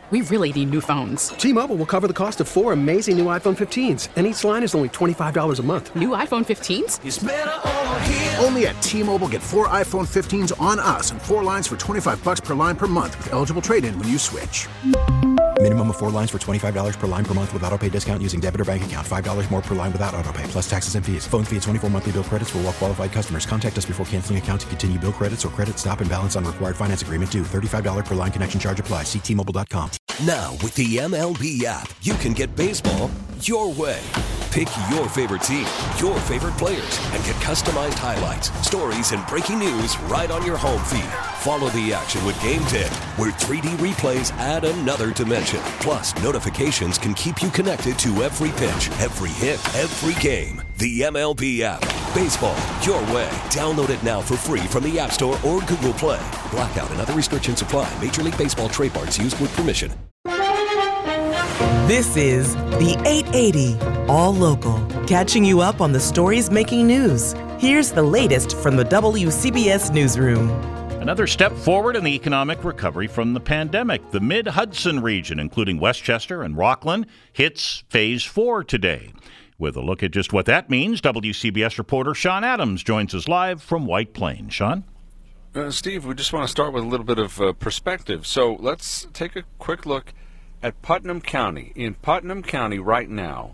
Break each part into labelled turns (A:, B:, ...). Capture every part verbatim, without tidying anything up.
A: We really need new phones.
B: T-Mobile will cover the cost of four amazing new iPhone fifteens, and each line is only twenty-five dollars a month.
A: New iPhone fifteens?
C: It's better over here.
D: Only at T-Mobile, get four iPhone fifteens on us and four lines for twenty-five dollars per line per month with eligible trade-in when you switch.
E: Minimum of four lines for twenty-five dollars per line per month with autopay discount using debit or bank account. five dollars more per line without autopay, plus taxes and fees. Phone fee at twenty-four monthly bill credits for well-qualified customers. Contact us before canceling account to continue bill credits or credit stop and balance on required finance agreement due. thirty-five dollars per line connection charge applies. See T Mobile dot com.
F: Now, with the M L B app, you can get baseball your way. Pick your favorite team, your favorite players, and get customized highlights, stories, and breaking news right on your home feed. Follow the action with Game Day, where three D replays add another dimension. Plus, notifications can keep you connected to every pitch, every hit, every game. The M L B app. Baseball your way. Download it now for free from the App Store or Google Play. Blackout and other restrictions apply. Major League Baseball trademarks used with permission.
G: This is the eight eighty All Local, catching you up on the stories making news. Here's the latest from the W C B S Newsroom.
H: Another step forward in the economic recovery from the pandemic. The Mid-Hudson region, including Westchester and Rockland, hits phase four today. With a look at just what that means, W C B S reporter Sean Adams joins us live from White Plains. Sean?
I: Uh, Steve, we just want to start with a little bit of uh, perspective. So let's take a quick look at Putnam County. In Putnam County right now,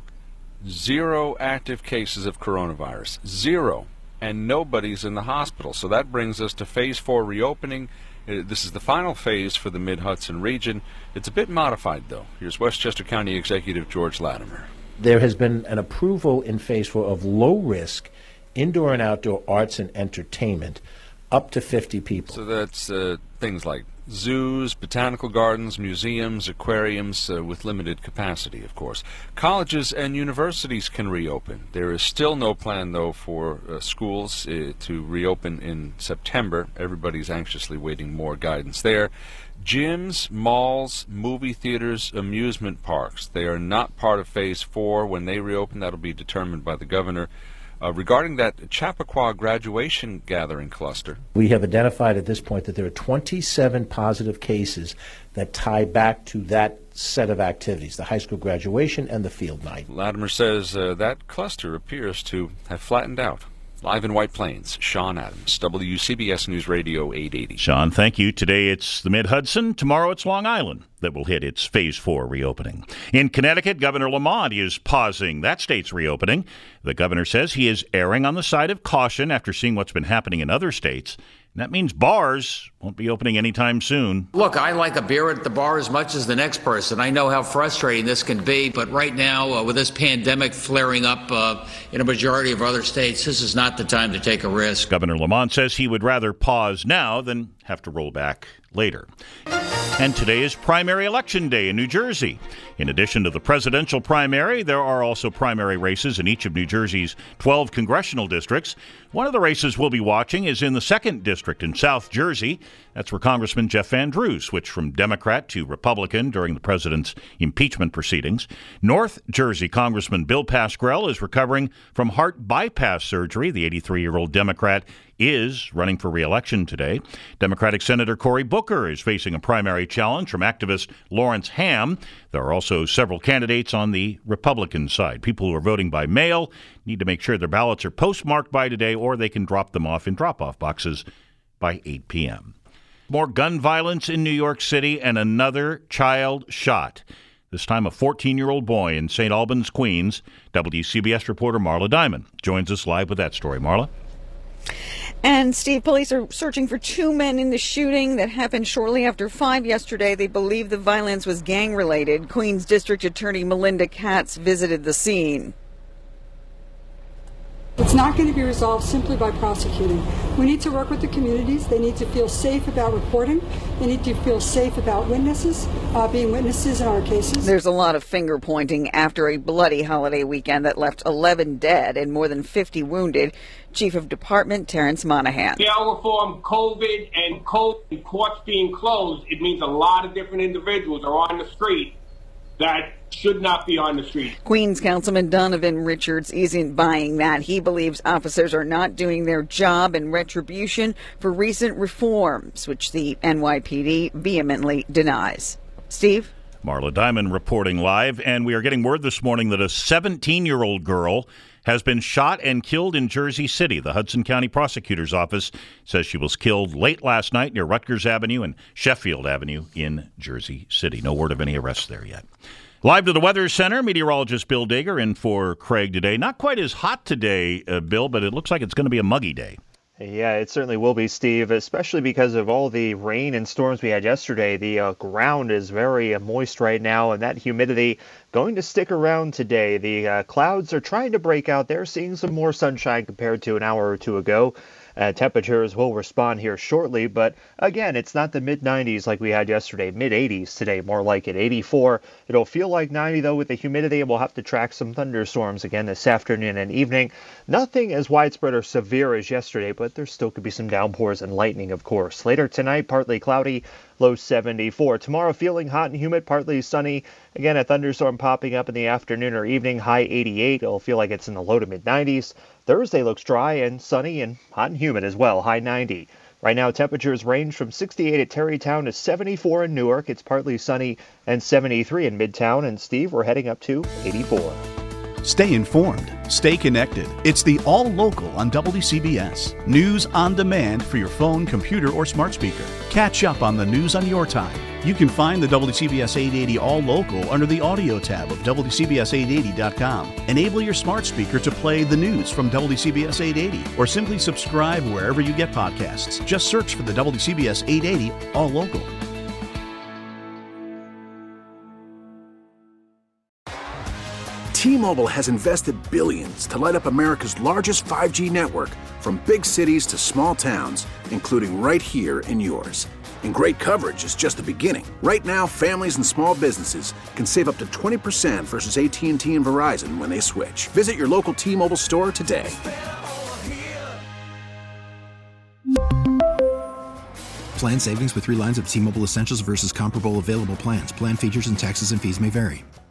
I: zero active cases of coronavirus. Zero. And nobody's in the hospital. So that brings us to phase four reopening. Uh, this is the final phase for the Mid-Hudson region. It's a bit modified, though. Here's Westchester County Executive George Latimer.
J: There has been an approval in phase four of low-risk indoor and outdoor arts and entertainment up to fifty people.
I: So that's uh, things like zoos, botanical gardens, museums, aquariums, uh, with limited capacity, of course. Colleges and universities can reopen. There is still no plan, though, for uh, schools uh, to reopen in September. Everybody's anxiously waiting more guidance there. Gyms, malls, movie theaters, amusement parks, they are not part of phase four. When they reopen, that'll be determined by the governor. Uh, regarding that Chappaqua graduation gathering cluster,
J: we have identified at this point that there are twenty-seven positive cases that tie back to that set of activities, the high school graduation and the field night.
I: Latimer says uh, that cluster appears to have flattened out. Live in White Plains, Sean Adams, W C B S News Radio eight eighty.
H: Sean, thank you. Today it's the Mid-Hudson. Tomorrow it's Long Island that will hit its phase four reopening. In Connecticut, Governor Lamont is pausing that state's reopening. The governor says he is erring on the side of caution after seeing what's been happening in other states. And that means bars won't be opening anytime soon.
K: Look, I like a beer at the bar as much as the next person. I know how frustrating this can be, but right now, uh, with this pandemic flaring up uh, in a majority of other states, this is not the time to take a risk.
H: Governor Lamont says he would rather pause now than have to roll back later. And today is primary election day in New Jersey. In addition to the presidential primary, there are also primary races in each of New Jersey's twelve congressional districts. One of the races we'll be watching is in the second district in South Jersey. That's where Congressman Jeff Van Drew switched from Democrat to Republican during the president's impeachment proceedings. North Jersey Congressman Bill Pascrell is recovering from heart bypass surgery. The eighty-three-year-old Democrat is running for re-election today. Democratic Senator Cory Booker is facing a primary challenge from activist Lawrence Ham. There are also several candidates on the Republican side. People who are voting by mail need to make sure their ballots are postmarked by today, or they can drop them off in drop-off boxes by eight p.m. More gun violence in New York City and another child shot. This time a fourteen-year-old boy in Saint Albans, Queens. W C B S reporter Marla Diamond joins us live with that story. Marla?
L: And, Steve, police are searching for two men in the shooting that happened shortly after five yesterday. They believe the violence was gang-related. Queens District Attorney Melinda Katz visited the scene.
M: It's not going to be resolved simply by prosecuting. We need to work with the communities. They need to feel safe about reporting. They need to feel safe about witnesses, uh, being witnesses in our cases.
L: There's a lot of finger-pointing after a bloody holiday weekend that left eleven dead and more than fifty wounded. Chief of Department Terrence Monahan.
N: Jail reform, COVID, and COVID courts being closed, it means a lot of different individuals are on the street that should not be on the street.
L: Queens Councilman Donovan Richards isn't buying that. He believes officers are not doing their job in retribution for recent reforms, which the N Y P D vehemently denies. Steve?
H: Marla Diamond reporting live, and we are getting word this morning that a seventeen-year-old girl has been shot and killed in Jersey City. The Hudson County Prosecutor's Office says she was killed late last night near Rutgers Avenue and Sheffield Avenue in Jersey City. No word of any arrests there yet. Live to the Weather Center, meteorologist Bill Dager in for Craig today. Not quite as hot today, uh, Bill, but it looks like it's going to be a muggy day.
C: Yeah, it certainly will be, Steve, especially because of all the rain and storms we had yesterday. The uh, ground is very uh, moist right now, and that humidity going to stick around today. The uh, clouds are trying to break out. They're seeing some more sunshine compared to an hour or two ago. Uh, temperatures will respond here shortly, but again, it's not the mid nineties like we had yesterday. mid eighties today, more like it. eighty-four. It'll feel like ninety, though, with the humidity, and we'll have to track some thunderstorms again this afternoon and evening. Nothing as widespread or severe as yesterday, but there still could be some downpours and lightning, of course. Later tonight, partly cloudy, low seventy-four. Tomorrow, feeling hot and humid, partly sunny. Again, a thunderstorm popping up in the afternoon or evening, high eighty-eight. It'll feel like it's in the low to mid nineties. Thursday looks dry and sunny and hot and humid as well, high ninety. Right now, temperatures range from sixty-eight at Tarrytown to seventy-four in Newark. It's partly sunny and seventy-three in Midtown. And Steve, we're heading up to eighty-four.
O: Stay informed. Stay connected. It's the All Local on W C B S. News on demand for your phone, computer, or smart speaker. Catch up on the news on your time. You can find the W C B S eight eighty All Local under the audio tab of W C B S eight eighty dot com. Enable your smart speaker to play the news from W C B S eight eighty, or simply subscribe wherever you get podcasts. Just search for the W C B S eight eighty All Local.
D: T-Mobile has invested billions to light up America's largest five G network, from big cities to small towns, including right here in yours. And great coverage is just the beginning. Right now, families and small businesses can save up to twenty percent versus A T and T and Verizon when they switch. Visit your local T-Mobile store today.
E: Plan savings with three lines of T-Mobile Essentials versus comparable available plans. Plan features and taxes and fees may vary.